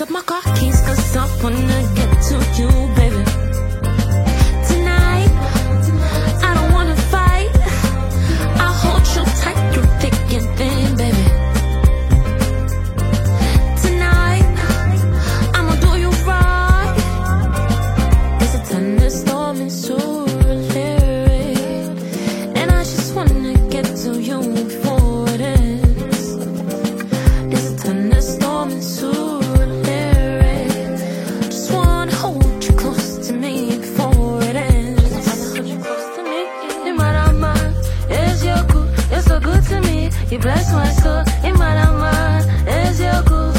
up my car keys, cause I wanna get to you, baby. Tonight, I don't wanna fight. I'll hold you tight through thick and thin, baby. Tonight, I'ma do you right. There's a thunderstorm in Surulere, and I just wanna get to you before it ends. There's a thunderstorm in Surulere, just wanna hold you close to me before it ends. Hold you close to me. Imarama, is your good, you're so good to me. You bless my soul. Imarama, is your good.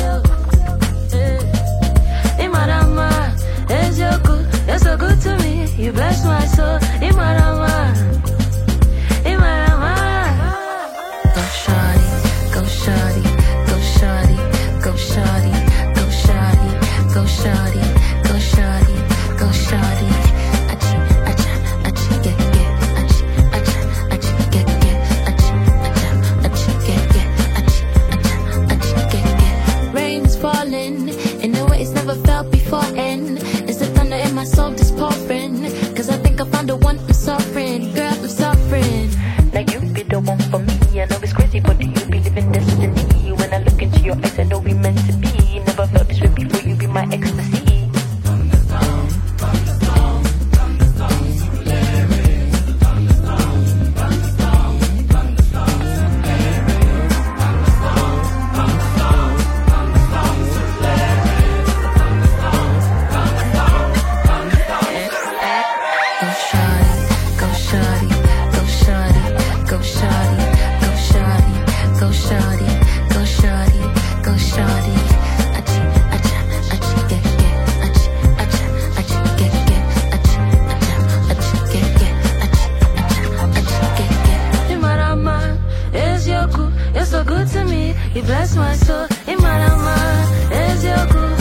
Imarama, is your good, you're so good to me. You bless my soul. Imarama, Imarama. Go shawty, go shawty, go shawty, go shawty, go shawty, go shawty, go shawty, go shawty. Achi, acha, achi, get, achi, acha, achi, get, achi, acha, achi, get, achi, acha, achi, get. Rain's falling in a way it's never felt before, and it's the thunder in my soul just pouring. Cause I think I found the one I'm suffering. Girl, I'm suffering. Now you be the one for me. I know it's crazy, but do you believe in destiny? When I look into your eyes, I know we meant to be. Never felt this way before, you be my ecstasy. Go shawty, go shawty, go shawty, go shawty, go shawty, go shawty, go shawty, go shawty. Achi, acha, achi, get, achi, acha, achi, get, achi, acha, achi, get, achi, acha, achi, get. Imarama, is your good, you're so good to me. You bless my soul. Imarama, is your good.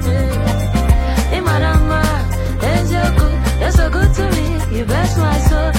Imarama, is your good, you're so good to me. You bless my soul.